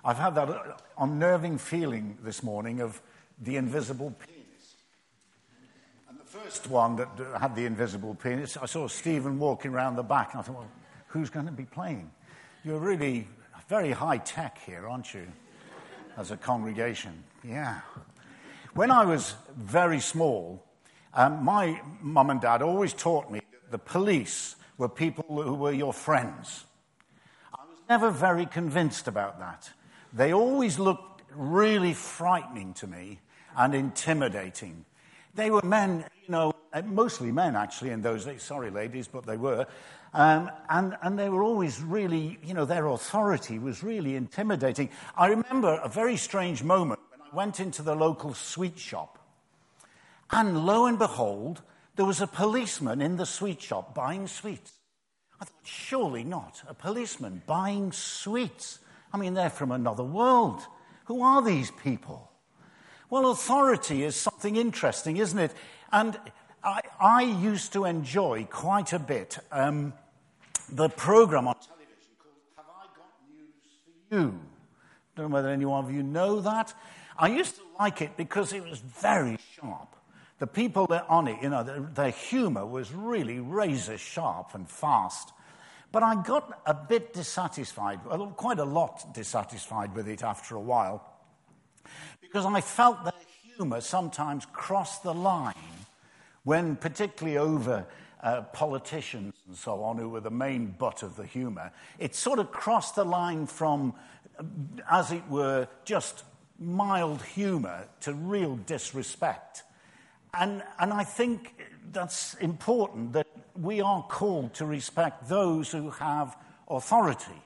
I've had that unnerving feeling this morning of the invisible penis. And the first one that had the invisible penis, I saw Stephen walking around the back, and I thought, well, who's going to be playing? You're really very high-tech here, aren't you, as a congregation? Yeah. When I was very small, my mum and dad always taught me that the police were people who were your friends. I was never very convinced about that. They always looked really frightening to me and intimidating. They were men, mostly men actually in those days. Sorry, ladies, but they were. And they were always really, their authority was really intimidating. I remember a very strange moment when I went into the local sweet shop. And lo and behold, there was a policeman in the sweet shop buying sweets. I thought, surely not. A policeman buying sweets. I mean, they're from another world. Who are these people? Well, authority is something interesting, isn't it? And I used to enjoy quite a bit the program on television called Have I Got News for You? Don't know whether any one of you know that. I used to like it because it was very sharp. The people that on it, their humor was really razor sharp and fast. But I got a bit dissatisfied, quite a lot dissatisfied with it after a while, because I felt their humor sometimes crossed the line when, particularly over politicians and so on, who were the main butt of the humor, it sort of crossed the line from, as it were, just mild humor to real disrespect. And I think that's important, that we are called to respect those who have authority.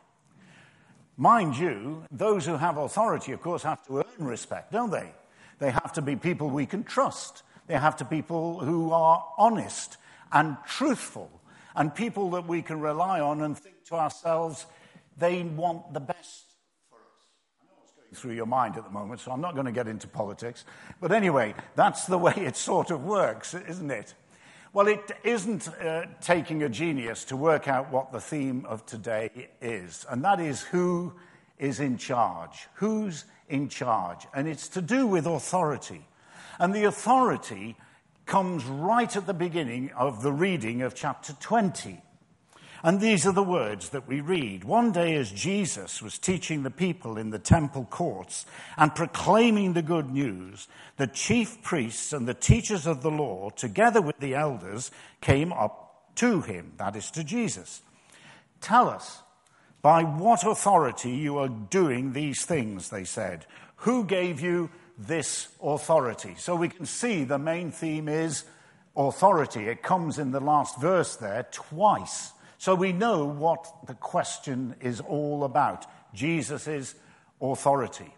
Mind you, those who have authority, of course, have to earn respect, don't they? They have to be people we can trust. They have to be people who are honest and truthful, and people that we can rely on and think to ourselves, they want the best for us. I know what's going through your mind at the moment, so I'm not going to get into politics. But anyway, that's the way it sort of works, isn't it? Well, it isn't taking a genius to work out what the theme of today is, and that is who is in charge. Who's in charge? And it's to do with authority. And the authority comes right at the beginning of the reading of chapter 20. And these are the words that we read. One day as Jesus was teaching the people in the temple courts and proclaiming the good news, the chief priests and the teachers of the law, together with the elders, came up to him, that is to Jesus. Tell us, by what authority you are doing these things, they said. Who gave you this authority? So we can see the main theme is authority. It comes in the last verse there twice. So we know what the question is all about, Jesus' authority.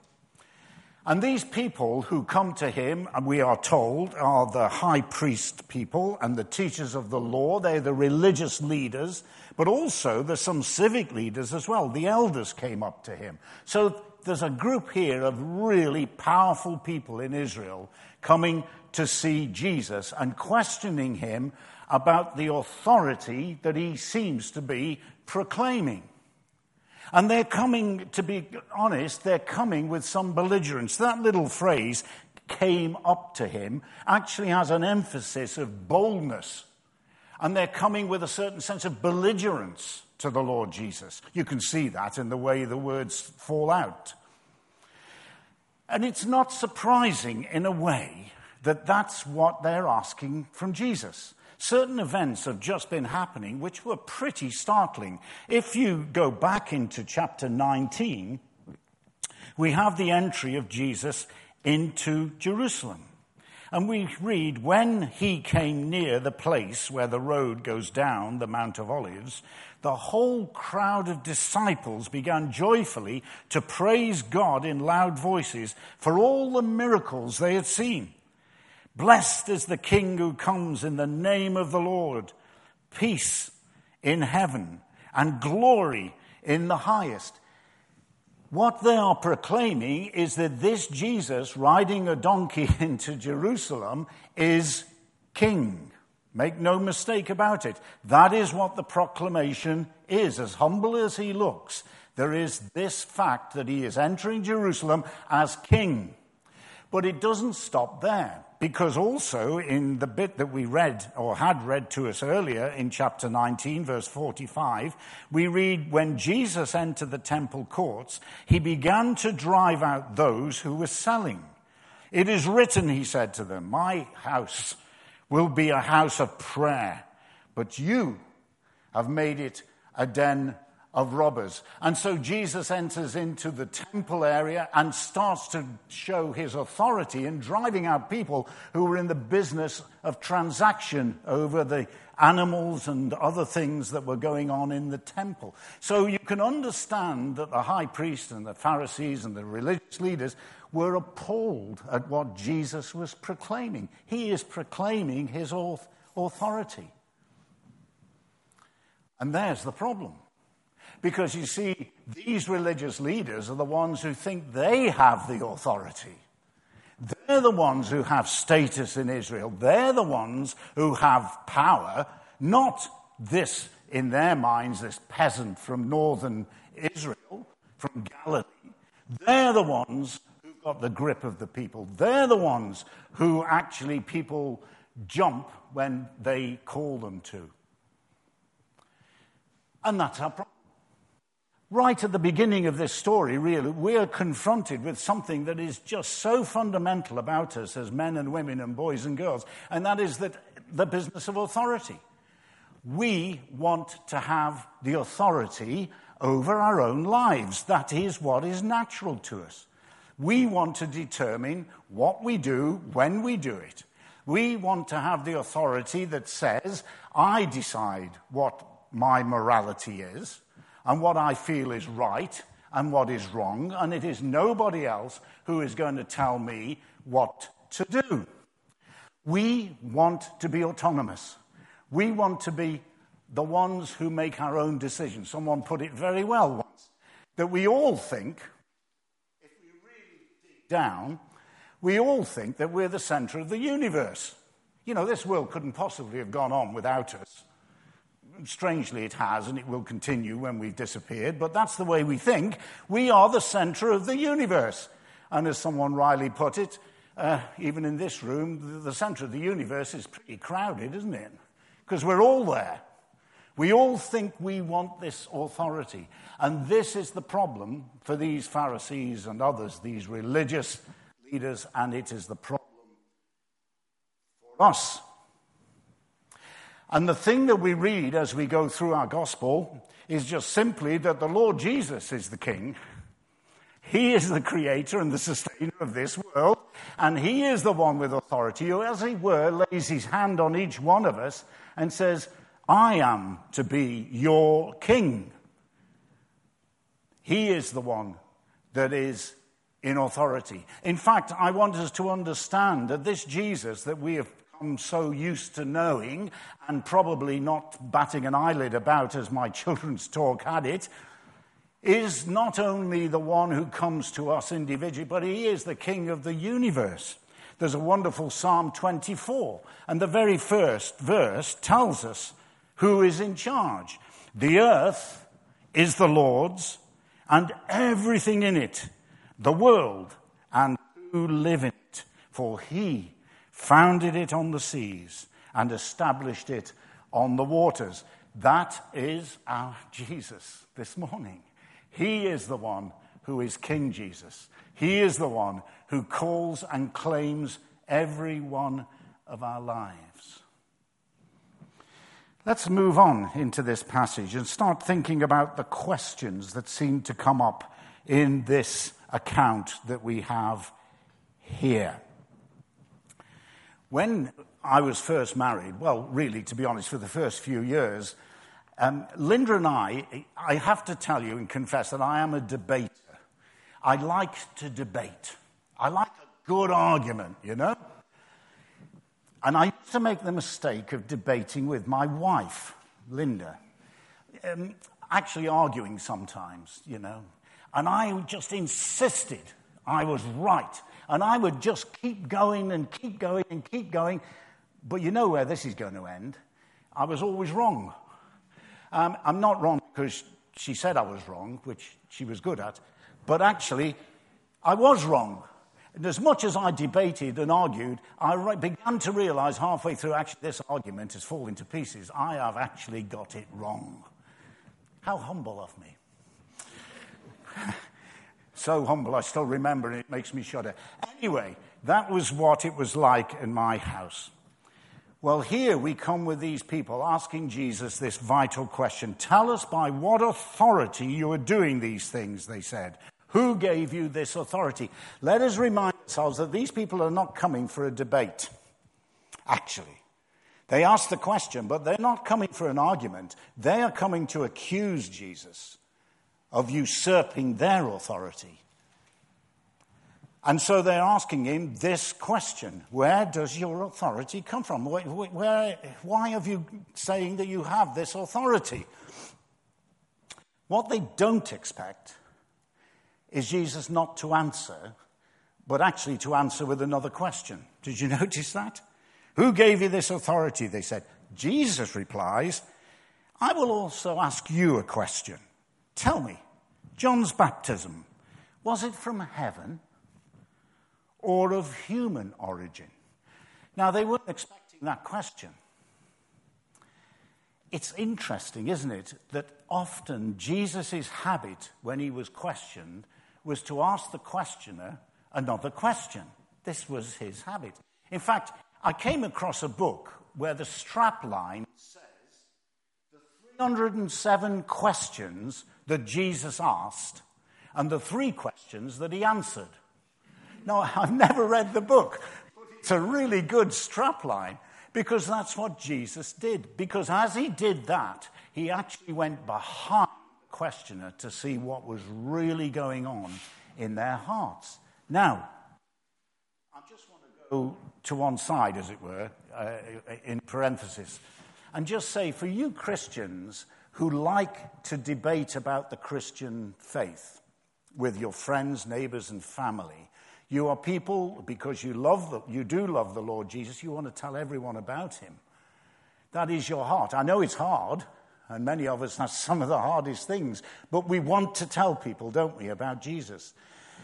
And these people who come to him, and we are told, are the high priest people and the teachers of the law. They're the religious leaders, but also there's some civic leaders as well. The elders came up to him. So there's a group here of really powerful people in Israel coming to see Jesus and questioning him about the authority that he seems to be proclaiming. And they're coming, to be honest, they're coming with some belligerence. That little phrase, came up to him, actually has an emphasis of boldness. And they're coming with a certain sense of belligerence to the Lord Jesus. You can see that in the way the words fall out. And it's not surprising, in a way, that that's what they're asking from Jesus. Certain events have just been happening which were pretty startling. If you go back into chapter 19, we have the entry of Jesus into Jerusalem. And we read, when he came near the place where the road goes down the Mount of Olives, the whole crowd of disciples began joyfully to praise God in loud voices for all the miracles they had seen. Blessed is the King who comes in the name of the Lord. Peace in heaven and glory in the highest. What they are proclaiming is that this Jesus riding a donkey into Jerusalem is king. Make no mistake about it. That is what the proclamation is. As humble as he looks, there is this fact that he is entering Jerusalem as king. But it doesn't stop there, because also in the bit that we read, or had read to us earlier in chapter 19, verse 45, we read, when Jesus entered the temple courts, he began to drive out those who were selling. It is written, he said to them, my house will be a house of prayer, but you have made it a den of robbers. And so Jesus enters into the temple area and starts to show his authority in driving out people who were in the business of transaction over the animals and other things that were going on in the temple. So you can understand that the high priest and the Pharisees and the religious leaders were appalled at what Jesus was proclaiming. He is proclaiming his authority. And there's the problem. Because you see, these religious leaders are the ones who think they have the authority. They're the ones who have status in Israel. They're the ones who have power, not this, in their minds, this peasant from northern Israel, from Galilee. They're the ones who've got the grip of the people. They're the ones who actually people jump when they call them to. And that's our problem. Right at the beginning of this story, really, we are confronted with something that is just so fundamental about us as men and women and boys and girls, and that is that the business of authority. We want to have the authority over our own lives. That is what is natural to us. We want to determine what we do when we do it. We want to have the authority that says, I decide what my morality is, and what I feel is right and what is wrong, and it is nobody else who is going to tell me what to do. We want to be autonomous. We want to be the ones who make our own decisions. Someone put it very well once, that we all think, if we really dig down, we all think that we're the center of the universe. You know, this world couldn't possibly have gone on without us. Strangely, it has, and it will continue when we've disappeared, but that's the way we think. We are the center of the universe. And as someone wryly put it, even in this room, the center of the universe is pretty crowded, isn't it? Because we're all there. We all think we want this authority. And this is the problem for these Pharisees and others, these religious leaders, and it is the problem for us. And the thing that we read as we go through our gospel is just simply that the Lord Jesus is the King. He is the creator and the sustainer of this world, and he is the one with authority who, as it were, lays his hand on each one of us and says, I am to be your king. He is the one that is in authority. In fact, I want us to understand that this Jesus that we have I'm so used to knowing and probably not batting an eyelid about as my children's talk had it, is not only the one who comes to us individually, but he is the King of the universe. There's a wonderful Psalm 24, and the very first verse tells us who is in charge. The earth is the Lord's, and everything in it, the world, and who live in it, for he founded it on the seas and established it on the waters. That is our Jesus this morning. He is the one who is King Jesus. He is the one who calls and claims every one of our lives. Let's move on into this passage and start thinking about the questions that seem to come up in this account that we have here. When I was first married, well, really, to be honest, for the first few years, Linda and I have to tell you and confess that I am a debater. I like to debate. I like a good argument, you know? And I used to make the mistake of debating with my wife, Linda. Actually arguing sometimes, you know. And I just insisted I was right. And I would just keep going and keep going and keep going. But you know where this is going to end. I was always wrong. I'm not wrong because she said I was wrong, which she was good at. But actually, I was wrong. And as much as I debated and argued, I began to realize halfway through, actually, this argument is falling to pieces. I have actually got it wrong. How humble of me. So humble, I still remember, and it makes me shudder. Anyway, that was what it was like in my house. Well, here we come with these people asking Jesus this vital question. Tell us by what authority you are doing these things, they said. Who gave you this authority? Let us remind ourselves that these people are not coming for a debate, actually. They ask the question, but they're not coming for an argument. They are coming to accuse Jesus of usurping their authority. And so they're asking him this question: where does your authority come from? Why have you saying that you have this authority? What they don't expect is Jesus not to answer, but actually to answer with another question. Did you notice that? Who gave you this authority? They said. Jesus replies, I will also ask you a question. Tell me, John's baptism, was it from heaven or of human origin? Now, they weren't expecting that question. It's interesting, isn't it, that often Jesus' habit when he was questioned was to ask the questioner another question. This was his habit. In fact, I came across a book where the strapline says the 307 questions that Jesus asked and the 3 questions that he answered. Now, I've never read the book, but it's a really good strapline because that's what Jesus did. Because as he did that, he actually went behind the questioner to see what was really going on in their hearts. Now, I just want to go to one side, as it were, in parenthesis, and just say, for you Christians who like to debate about the Christian faith with your friends, neighbors, and family, you are people, because you do love the Lord Jesus, you want to tell everyone about him. That is your heart. I know it's hard, and many of us, that's some of the hardest things, but we want to tell people, don't we, about Jesus.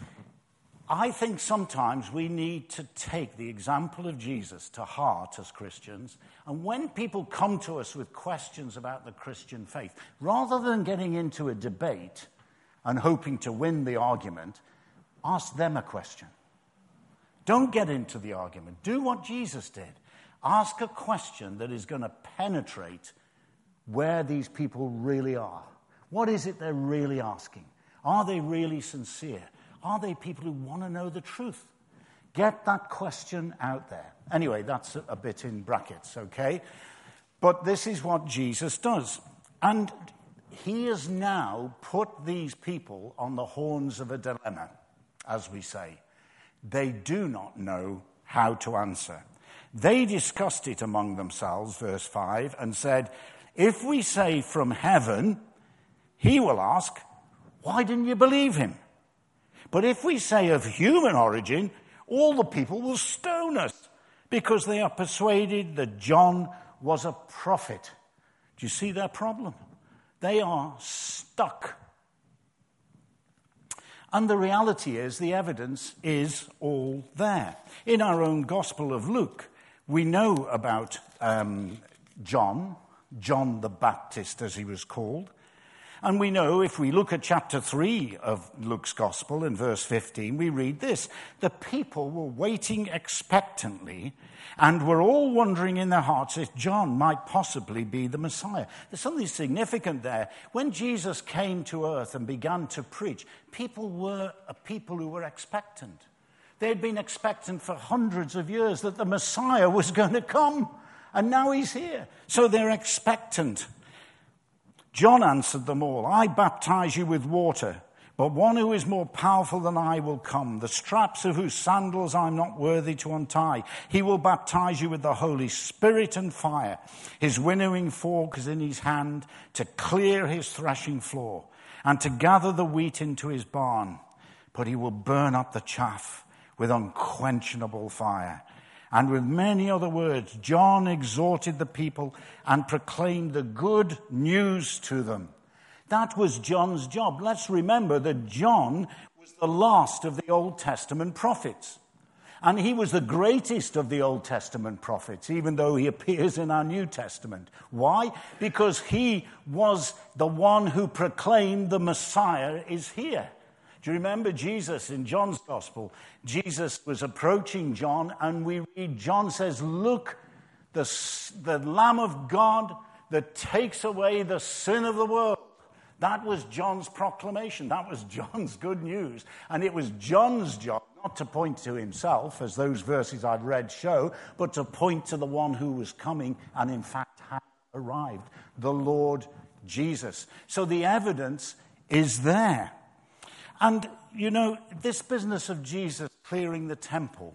I think sometimes we need to take the example of Jesus to heart as Christians, and when people come to us with questions about the Christian faith, rather than getting into a debate and hoping to win the argument, ask them a question. Don't get into the argument. Do what Jesus did. Ask a question that is going to penetrate where these people really are. What is it they're really asking? Are they really sincere? Are they people who want to know the truth? Get that question out there. Anyway, that's a bit in brackets, okay? But this is what Jesus does. And he has now put these people on the horns of a dilemma, as we say. They do not know how to answer. They discussed it among themselves, verse 5, and said, if we say from heaven, he will ask, why didn't you believe him? But if we say of human origin, all the people will stone us because they are persuaded that John was a prophet. Do you see their problem? They are stuck. And the reality is, the evidence is all there. In our own Gospel of Luke, we know about John the Baptist, as he was called. And we know, if we look at chapter 3 of Luke's Gospel, in verse 15, we read this. The people were waiting expectantly and were all wondering in their hearts if John might possibly be the Messiah. There's something significant there. When Jesus came to earth and began to preach, people were a people who were expectant. They had been expectant for hundreds of years that the Messiah was going to come. And now he's here. So they're expectant. John answered them all, I baptize you with water, but one who is more powerful than I will come, the straps of whose sandals I'm not worthy to untie. He will baptize you with the Holy Spirit and fire. His winnowing fork is in his hand to clear his threshing floor and to gather the wheat into his barn. But he will burn up the chaff with unquenchable fire. And with many other words, John exhorted the people and proclaimed the good news to them. That was John's job. Let's remember that John was the last of the Old Testament prophets. And he was the greatest of the Old Testament prophets, even though he appears in our New Testament. Why? Because he was the one who proclaimed the Messiah is here. Do you remember Jesus in John's Gospel? Jesus was approaching John, and we read, John says, "Look, the Lamb of God that takes away the sin of the world." That was John's proclamation. That was John's good news. And it was John's job not to point to himself, as those verses I've read show, but to point to the one who was coming and in fact had arrived, the Lord Jesus. So the evidence is there. And, you know, this business of Jesus clearing the temple,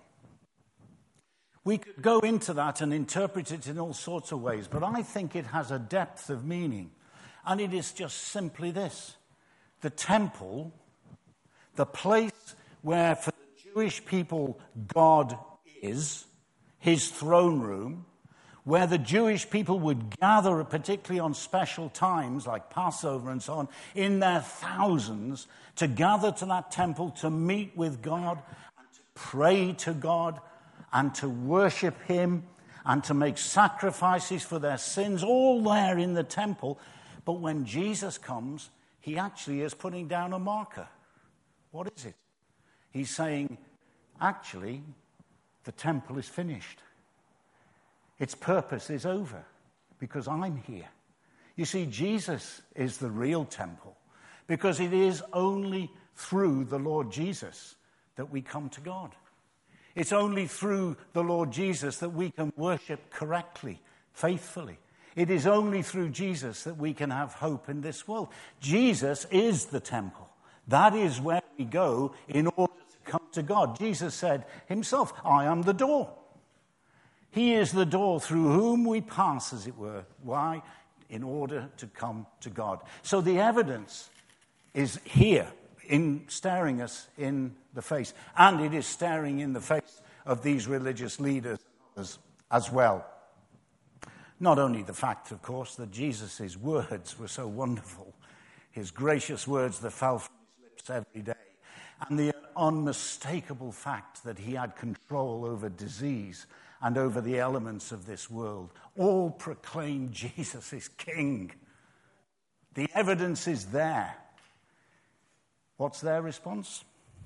we could go into that and interpret it in all sorts of ways, but I think it has a depth of meaning. And it is just simply this. The temple, the place where for the Jewish people God is, his throne room, where the Jewish people would gather, particularly on special times like Passover and so on, in their thousands, to gather to that temple to meet with God and to pray to God and to worship him and to make sacrifices for their sins, all there in the temple. But when Jesus comes, he actually is putting down a marker. What is it? He's saying, actually, the temple is finished. Its purpose is over because I'm here. You see, Jesus is the real temple because it is only through the Lord Jesus that we come to God. It's only through the Lord Jesus that we can worship correctly, faithfully. It is only through Jesus that we can have hope in this world. Jesus is the temple. That is where we go in order to come to God. Jesus said himself, "I am the door." He is the door through whom we pass, as it were. Why? In order to come to God. So the evidence is here, in staring us in the face. And it is staring in the face of these religious leaders as well. Not only the fact, of course, that Jesus' words were so wonderful, his gracious words that fell from his lips every day, and the unmistakable fact that he had control over disease and over the elements of this world, all proclaim Jesus is King. The evidence is there. What's their response?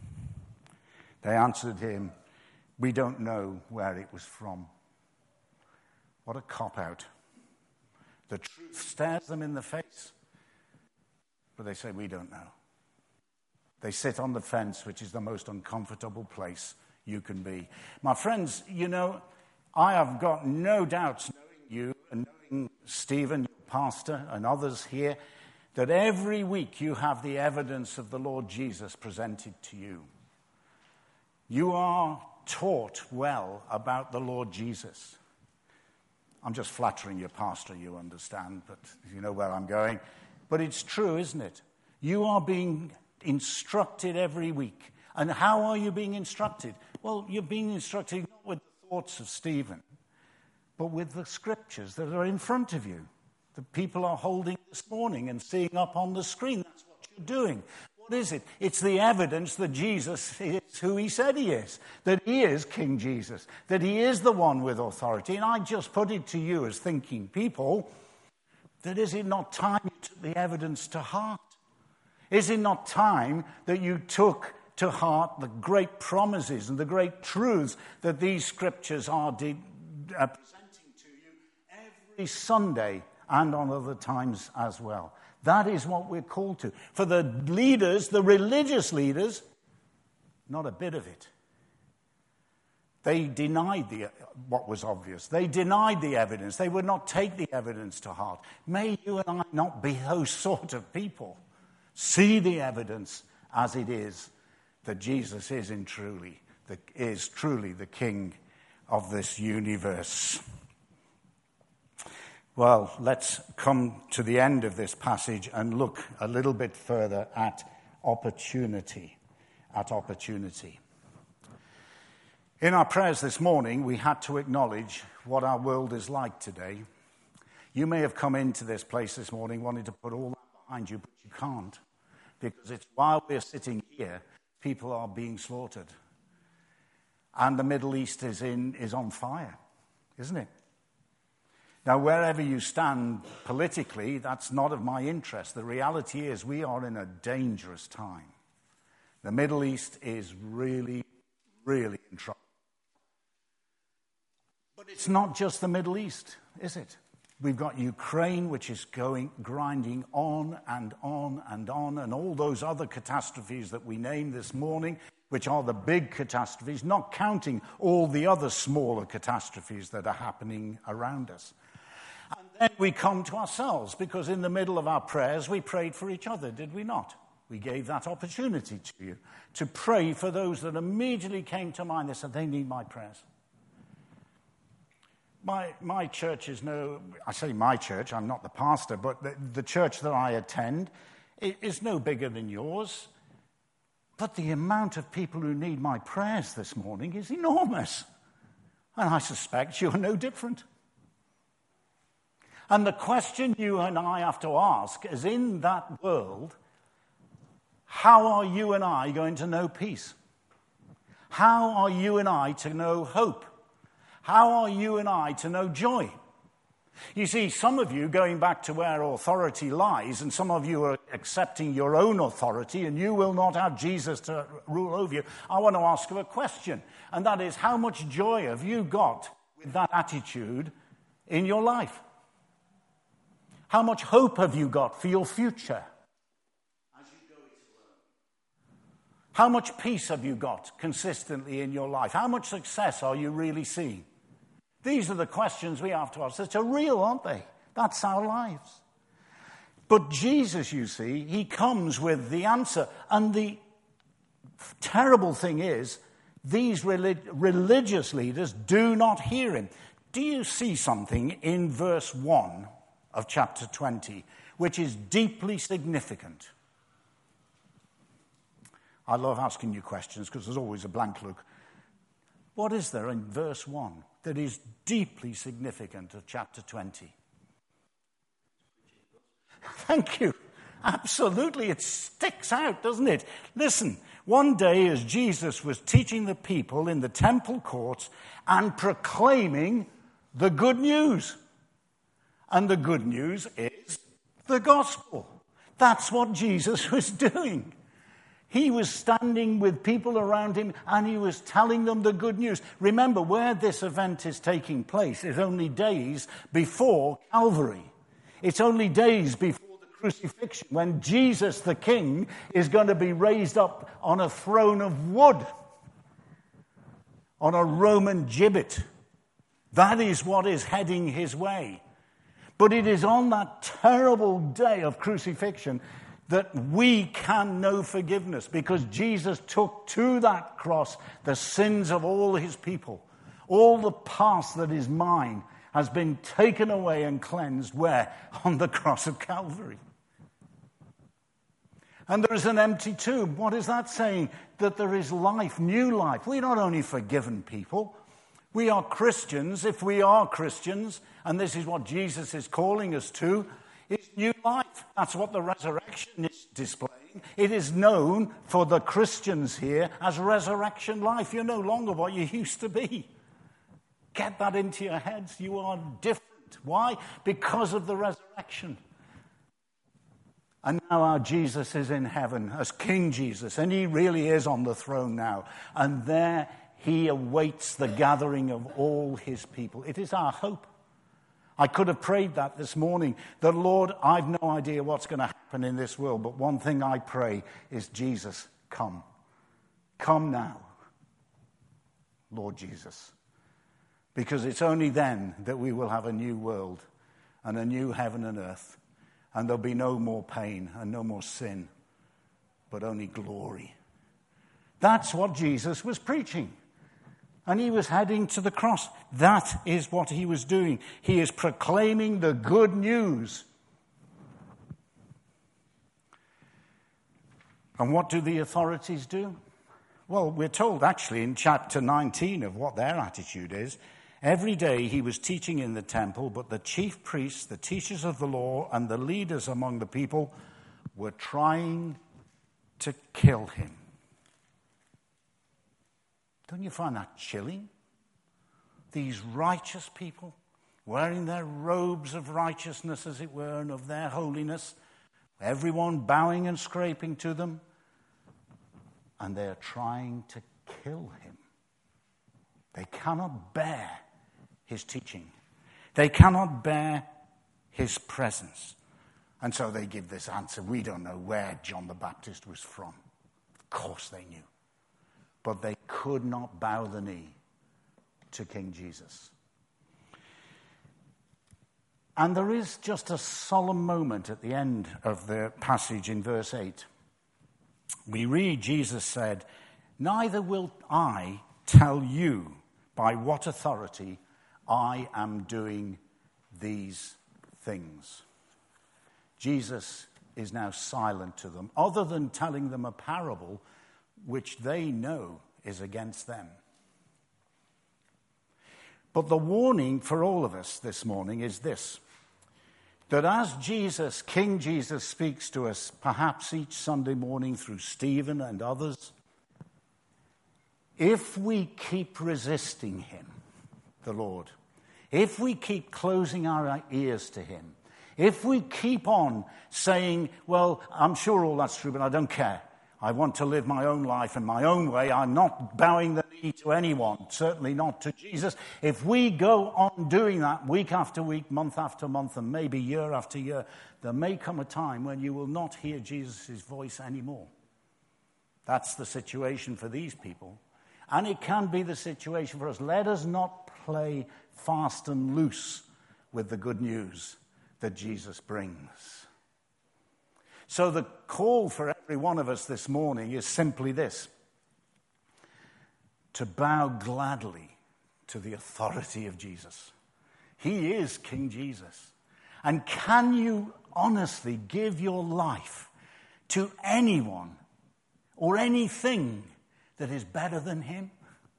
They answered him, "We don't know where it was from." What a cop-out. The truth stares them in the face, but they say, "We don't know." They sit on the fence, which is the most uncomfortable place you can be. My friends, you know, I have got no doubts, knowing you and knowing Stephen, your pastor, and others here, that every week you have the evidence of the Lord Jesus presented to you. You are taught well about the Lord Jesus. I'm just flattering your pastor, you understand, but you know where I'm going. But it's true, isn't it? You are being instructed every week. And how are you being instructed? Well, you're being instructed not with the thoughts of Stephen, but with the scriptures that are in front of you, that people are holding this morning and seeing up on the screen. That's what you're doing. What is it? It's the evidence that Jesus is who he said he is, that he is King Jesus, that he is the one with authority. And I just put it to you as thinking people, that is it not time you took the evidence to heart? Is it not time that you took to heart the great promises and the great truths that these scriptures are presenting to you every Sunday and on other times as well? That is what we're called to. For the leaders, the religious leaders, not a bit of it. They denied what was obvious. They denied the evidence. They would not take the evidence to heart. May you and I not be those sort of people. See the evidence as it is, that Jesus is truly the King of this universe. Well, let's come to the end of this passage and look a little bit further at opportunity. In our prayers this morning, we had to acknowledge what our world is like today. You may have come into this place this morning wanting to put all that behind you, but you can't. Because it's while we're sitting here, people are being slaughtered. And the Middle East is on fire, isn't it? Now, wherever you stand politically, that's not of my interest. The reality is we are in a dangerous time. The Middle East is really, really in trouble. But it's not just the Middle East, is it? We've got Ukraine, which is grinding on and on and on, and all those other catastrophes that we named this morning, which are the big catastrophes, not counting all the other smaller catastrophes that are happening around us. And then we come to ourselves, because in the middle of our prayers, we prayed for each other, did we not? We gave that opportunity to you to pray for those that immediately came to mind. They said, they need my prayers. My church is I say my church, I'm not the pastor, but the church that I attend is no bigger than yours. But the amount of people who need my prayers this morning is enormous. And I suspect you're no different. And the question you and I have to ask is, in that world, how are you and I going to know peace? How are you and I to know hope? How are you and I to know joy? You see, some of you going back to where authority lies, and some of you are accepting your own authority, and you will not have Jesus to rule over you. I want to ask you a question, and that is, how much joy have you got with that attitude in your life? How much hope have you got for your future as you go it alone? How much peace have you got consistently in your life? How much success are you really seeing? These are the questions we have to ask. They're real, aren't they? That's our lives. But Jesus, you see, he comes with the answer. And the terrible thing is, these religious leaders do not hear him. Do you see something in verse 1 of chapter 20, which is deeply significant? I love asking you questions because there's always a blank look. What is there in verse 1 that is deeply significant of chapter 20? Thank you. Absolutely, it sticks out, doesn't it? Listen, one day as Jesus was teaching the people in the temple courts and proclaiming the good news. And the good news is the gospel. That's what Jesus was doing. He was standing with people around him and he was telling them the good news. Remember, where this event is taking place is only days before Calvary. It's only days before the crucifixion, when Jesus the King is going to be raised up on a throne of wood, on a Roman gibbet. That is what is heading his way. But it is on that terrible day of crucifixion that we can know forgiveness, because Jesus took to that cross the sins of all his people. All the past that is mine has been taken away and cleansed. Where? On the cross of Calvary. And there is an empty tomb. What is that saying? That there is life, new life. We're not only forgiven people, we are Christians. If we are Christians, and this is what Jesus is calling us to, it's new life. That's what the resurrection is displaying. It is known for the Christians here as resurrection life. You're no longer what you used to be. Get that into your heads. You are different. Why? Because of the resurrection. And now our Jesus is in heaven as King Jesus, and he really is on the throne now. And there he awaits the gathering of all his people. It is our hope. I could have prayed that this morning, that, Lord, I've no idea what's going to happen in this world, but one thing I pray is, Jesus, come. Come now, Lord Jesus. Because it's only then that we will have a new world and a new heaven and earth, and there'll be no more pain and no more sin, but only glory. That's what Jesus was preaching. And he was heading to the cross. That is what he was doing. He is proclaiming the good news. And what do the authorities do? Well, we're told actually in chapter 19 of what their attitude is. Every day he was teaching in the temple, but the chief priests, the teachers of the law, and the leaders among the people were trying to kill him. Don't you find that chilling? These righteous people, wearing their robes of righteousness, as it were, and of their holiness, everyone bowing and scraping to them, and they're trying to kill him. They cannot bear his teaching. They cannot bear his presence. And so they give this answer. We don't know where John the Baptist was from. Of course they knew. But they could not bow the knee to King Jesus. And there is just a solemn moment at the end of the passage in verse 8. We read, Jesus said, "Neither will I tell you by what authority I am doing these things." Jesus is now silent to them, other than telling them a parable which they know is against them. But the warning for all of us this morning is this: that as Jesus, King Jesus, speaks to us, perhaps each Sunday morning through Stephen and others, if we keep resisting him, the Lord, if we keep closing our ears to him, if we keep on saying, well, I'm sure all that's true, but I don't care. I want to live my own life in my own way. I'm not bowing the knee to anyone, certainly not to Jesus. If we go on doing that week after week, month after month, and maybe year after year, there may come a time when you will not hear Jesus' voice anymore. That's the situation for these people. And it can be the situation for us. Let us not play fast and loose with the good news that Jesus brings. So the call for every one of us this morning is simply this: to bow gladly to the authority of Jesus. He is King Jesus. And can you honestly give your life to anyone or anything that is better than him?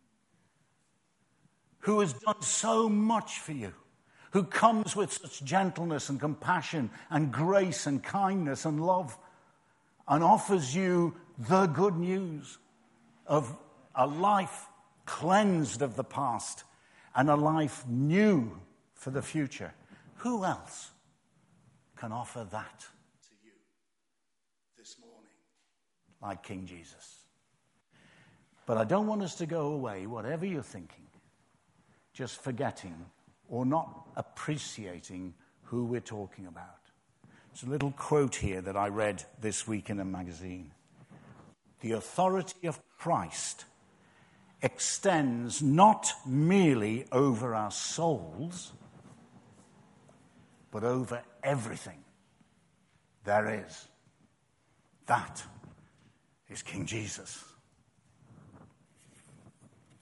Who has done so much for you, who comes with such gentleness and compassion and grace and kindness and love, and offers you the good news of a life cleansed of the past and a life new for the future. Who else can offer that to you this morning like King Jesus? But I don't want us to go away, whatever you're thinking, just forgetting or not appreciating who we're talking about. It's a little quote here that I read this week in a magazine. The authority of Christ extends not merely over our souls, but over everything there is. That is King Jesus.